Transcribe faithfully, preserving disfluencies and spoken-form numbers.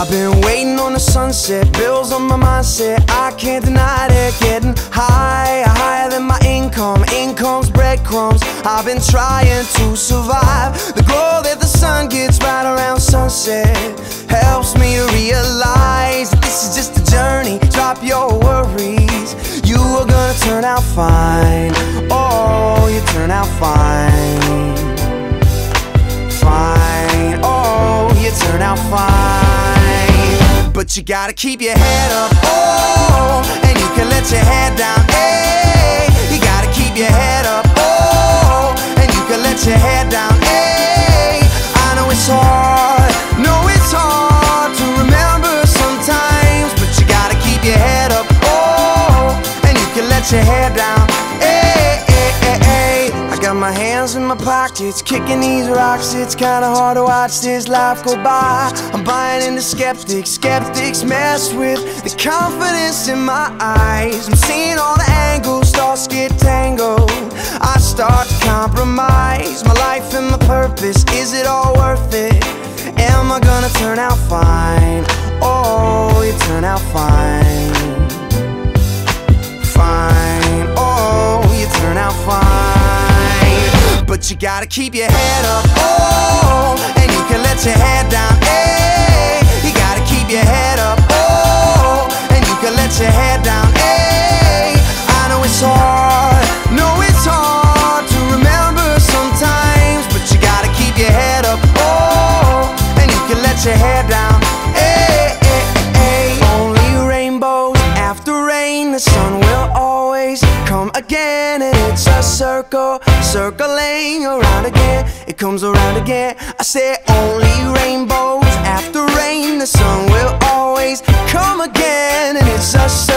I've been waiting on the sunset, bills on my mindset, I can't deny it. Getting higher, higher than my income, income's breadcrumbs. I've been trying to survive. The glow that the sun gets right around sunset helps me realize that this is just a journey. Drop your worries, you are gonna turn out fine. Oh, you turn out fine. Fine, oh, you turn out fine. But you gotta keep your head up, oh, and you can let your head down, hey. You gotta keep your head up, oh, and you can let your head down, hey. I know it's hard, know it's hard to remember sometimes, but you gotta keep your head up, oh, and you can let your head down, hey, hey, hey, hey. I got my hands in my pockets, kicking these rocks. It's kinda hard to watch this life go by. I'm buying into skeptics, skeptics mess with the confidence in my eyes. I'm seeing all the angles, thoughts get tangled. I start to compromise my life and my purpose. Is it all worth it? Am I gonna turn out fine? Oh, you turn out fine. Fine, oh, you turn out fine. But you gotta keep your head up, oh, and you can let your head down, hey. You gotta keep your head up, oh, and you can let your head down, hey. I know it's hard, know it's hard to remember sometimes, but you gotta keep your head up, oh, and you can let your head down, hey, hey, hey. Only rainbows after rain, the sun will always come again, and it's a circle, circling around again. It comes around again. I say only rainbows after rain, the sun will always come again, and it's a circle.